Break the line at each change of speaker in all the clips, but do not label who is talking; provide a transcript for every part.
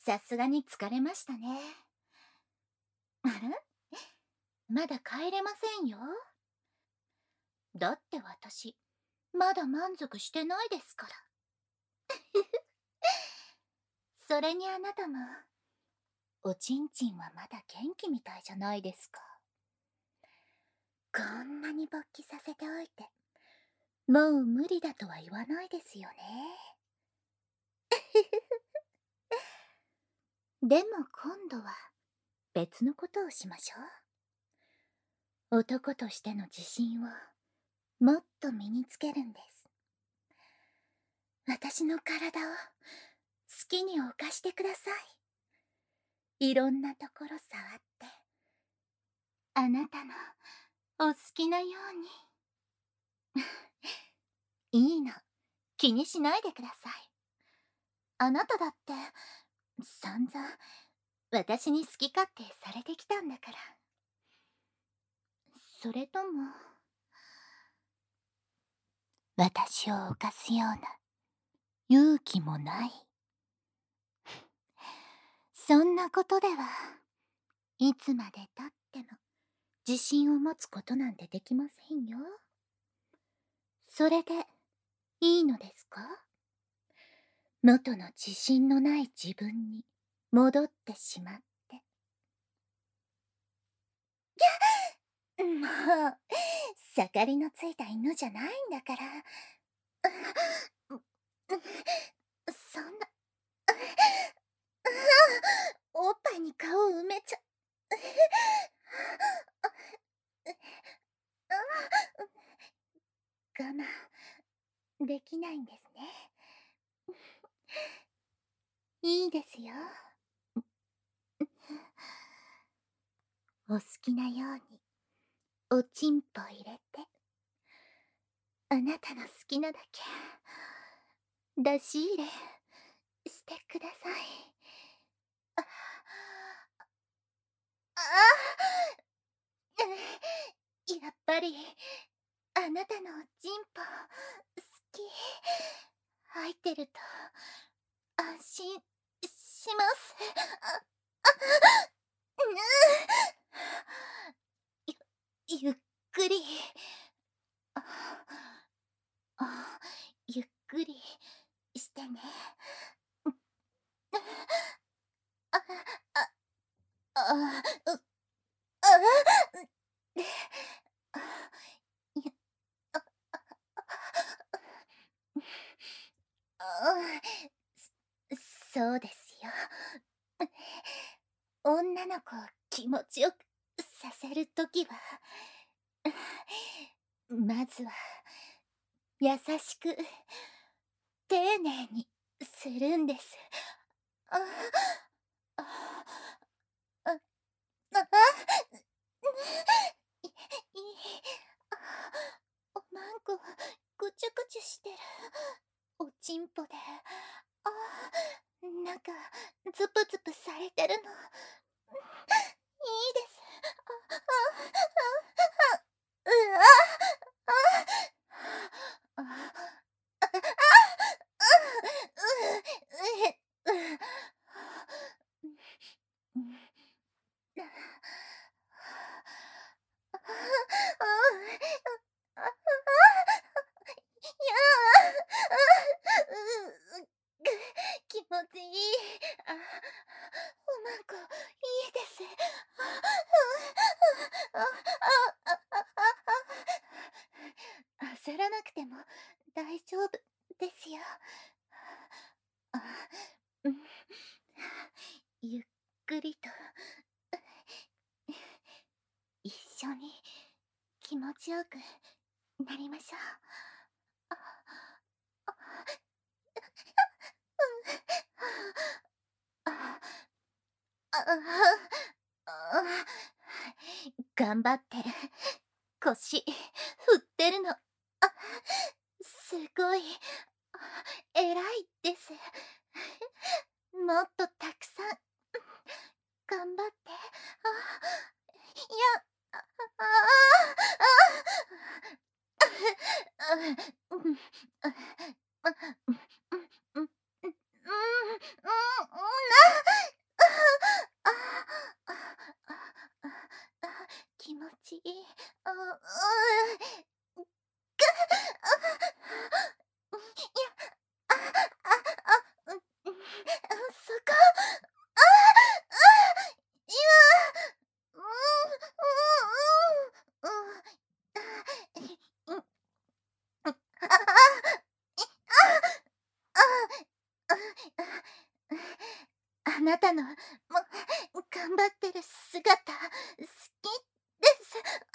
さすがに疲れましたね。あれ、まだ帰れませんよ。だって私、まだ満足してないですから。それにあなたも、おちんちんはまだ元気みたいじゃないですか。こんなに勃起させておいて、もう無理だとは言わないですよね。でも今度は別のことをしましょう。男としての自信をもっと身につけるんです。私の体を好きに犯してください。いろんなところ触って、あなたのお好きなように。いいの、気にしないでください。あなただって散々私に好き勝手されてきたんだから。それとも私を犯すような勇気もない。そんなことではいつまでたっても自信を持つことなんてできませんよ。それでいいのですか？元の自信のない自分に戻ってしまって。もう、盛りのついた犬じゃないんだから。そんな、おっぱいに顔を埋めちゃ。我慢できないんですね。いいですよ。お好きなようにおちんぽ入れて、あなたの好きなだけ出し入れしてください。ああ、やっぱりあなたのおちんぽ好き。入ってると安心します。ゆっくり。あゆっくりしてね。あああうあゆそうですよ。女の子を気持ちよくさせるときは、まずは優しく丁寧にするんです。ああああいいおまんこぐちゅぐちゅしてるおちんぽで、なんかズプズプされてるの。いいです。うわあ気持ちいい。あ、おまんこいいです。焦らなくても大丈夫ですよ。あ、うん、ゆっくりと一緒に気持ちよくなりましょう。あ頑張って腰振ってるの。すごい偉いです。もっとたくさん頑張って。いや、ああ、うん、うん、うん、うん、うん、うん、 なたの頑張ってる姿好きです。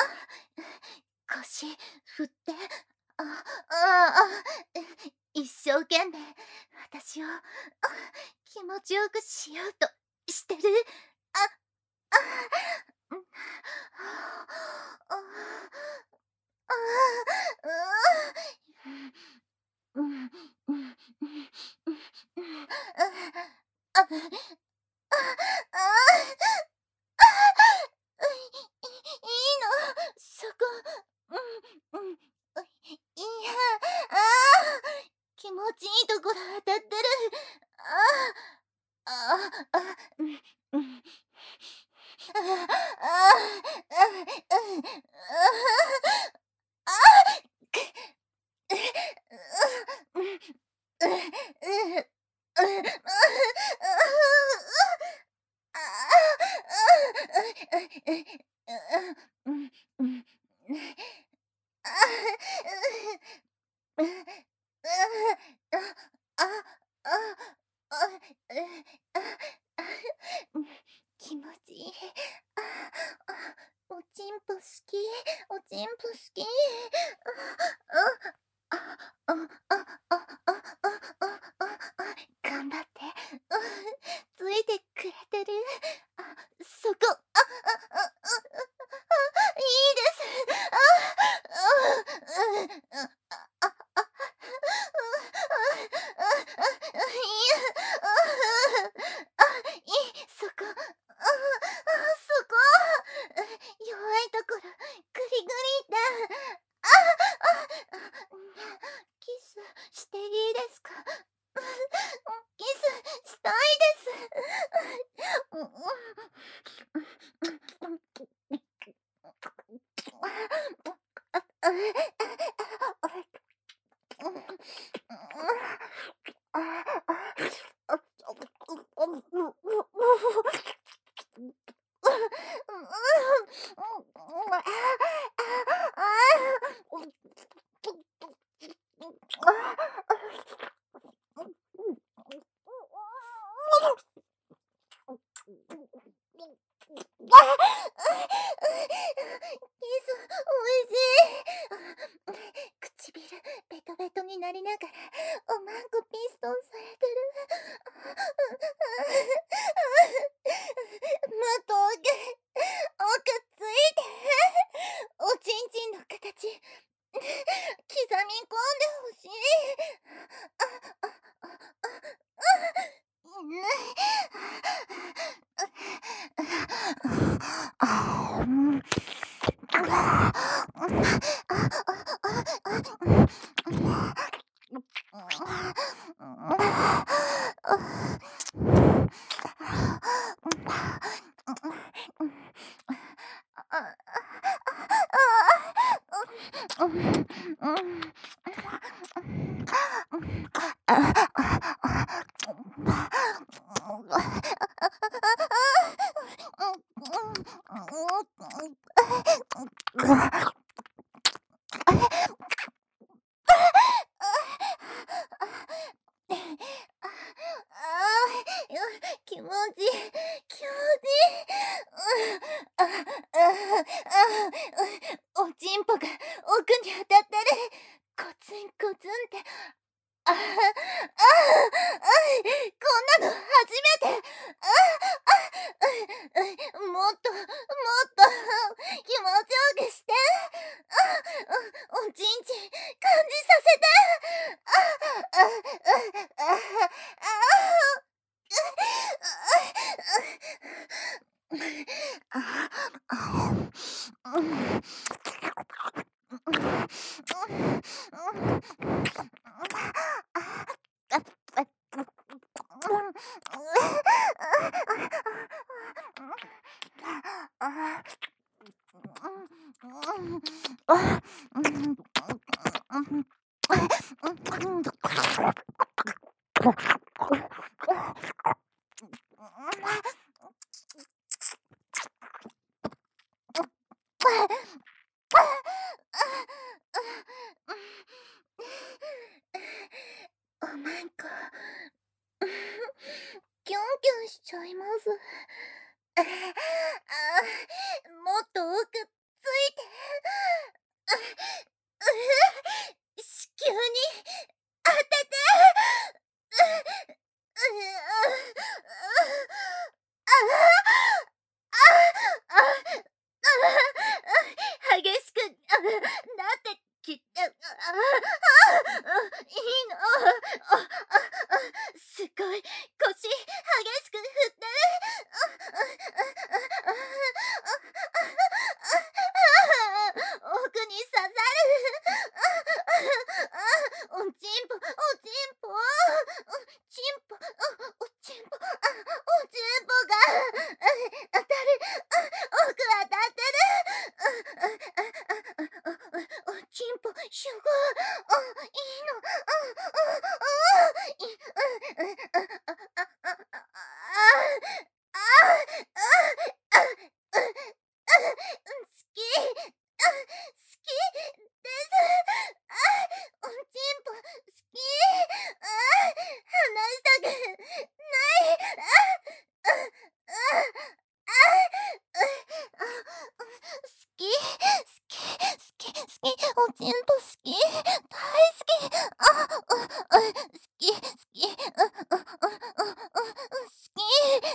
腰振って一生懸命私を気持ちよくしようとしてる。ああうんああうんうんうんうんああいいのそこうんうんいや気持ちいいところ当たってる。あああうんうんああうん気持ちいい。おちんぽ好き。おちんぽ好き。頑張って。ついてくれてる。そこ。いいです。そこ。そこ。弱いところ、グリグリって。キスしていいですか？キスしたいです。キスおいしい。唇ベトベトになりながらおまんこピストンされてる。まとけ奥ついて。おちんちんの形刻み込んでほしい。気持ちいい、気持ちいい。おちんぽが奥に当たってる。コツンコツンって。こんなの初めて。もっともっと気持ちよくして。おちんちん感じさせて。 ちゃいます。ああ、もっと奥ついて。子宮に当てて。激しくなってきて、いいの。すごい腰激しく振って。奥に刺さる。おちんぽ、おちんぽ、ちんぽ、おちんぽ、おちんぽが当たる。奥当たってる。おちんぽ、すごい。いいの。好き。好きです。おちんぽ好き。離したくない。好き、好き、好き、好き、おちんぽ好き、大好き。好き、好き、好き。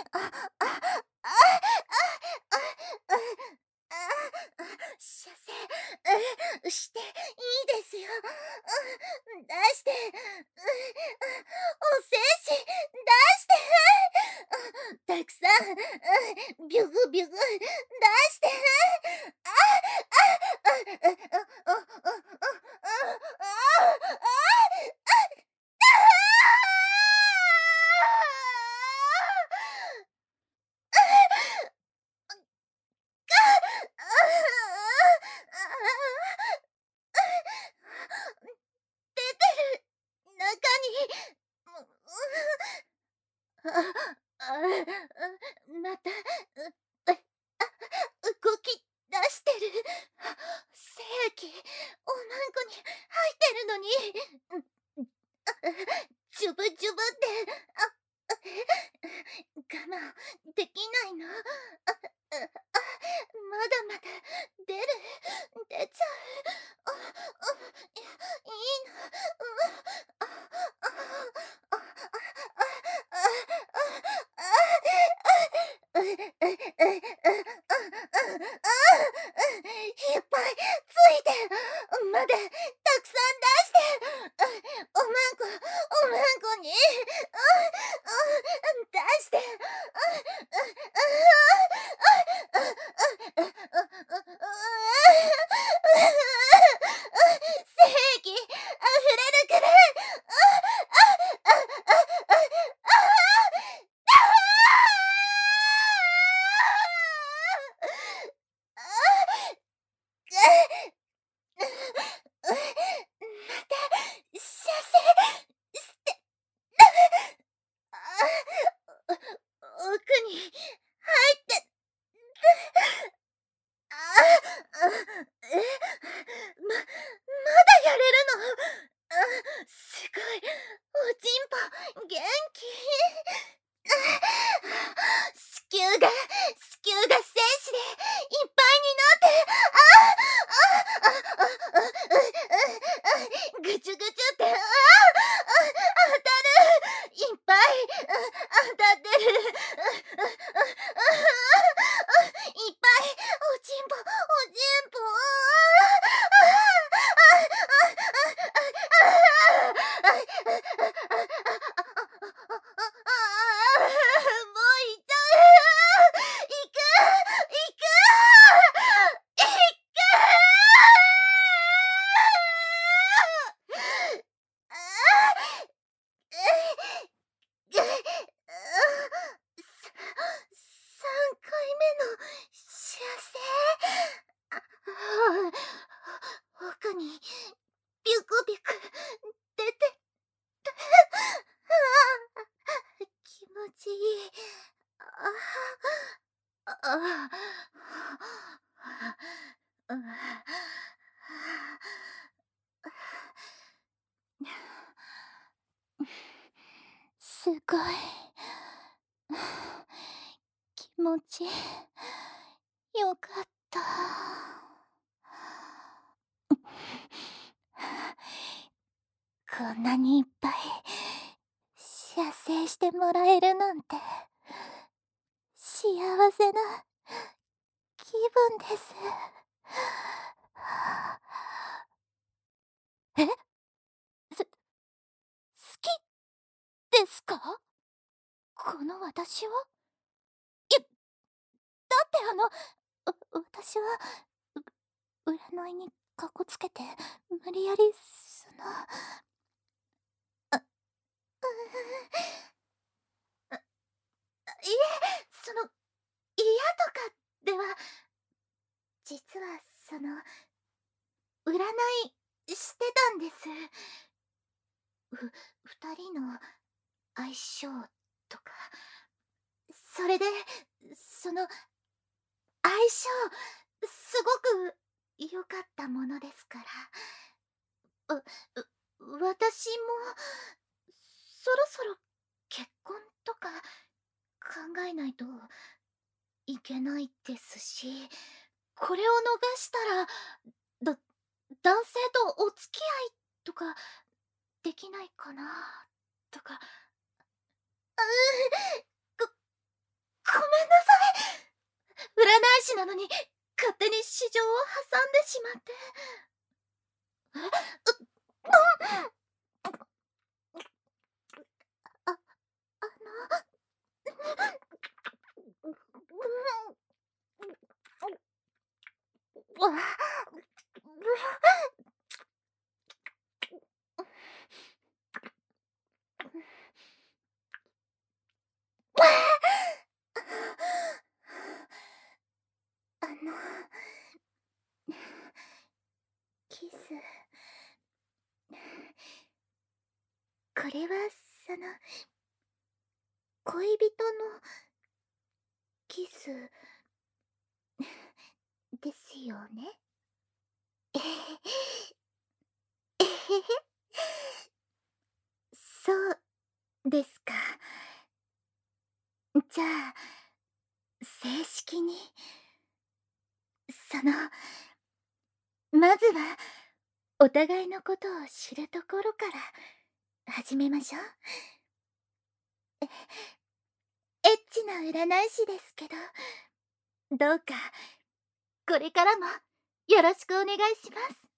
射精していいですよ。出して。お精子出して。たくさんビュグビュグ出して。出てる中に。また動き出してる。精液おまんこに入ってるのに。ジュブジュブって我慢できないの。まだまだ出る。出ちゃう。いいの。いっぱいついて。まだたくさん出して。おまんこに出して。精液溢れるくらい。また射精して奥に入ってまだやれるの。すごい。おちんぽ元気。子宮が精子でいっぱいになって。ぐちゅぐちゅって。当たる。いっぱい当たってる。いっぱいおちんぽ、おちんぽ。もう行っちゃう。行く。行く。行く。3回目の射精。奥にビュクビュク出てった。気持ちいい。すごい。 持ちよかった。こんなにいっぱい射精してもらえるなんて幸せな気分です。え、好きですか？この私を？だって私は占いにかこつけて無理やりいえ、嫌とかでは、実は占いしてたんです。二人の相性とか、それで、相性、すごく良かったものですから。私も、そろそろ結婚とか考えないといけないですし、これを逃したら、だ男性とお付き合いとかできないかなとか。ごごめんなさい。占い師なのに勝手に市場を挟んでしまって。あ、わあの、キス、これはその、恋人のキスですよね？えへえへへ。そうですか。じゃあ、正式に、まずはお互いのことを知るところから始めましょう。エッチな占い師ですけど、どうかこれからもよろしくお願いします。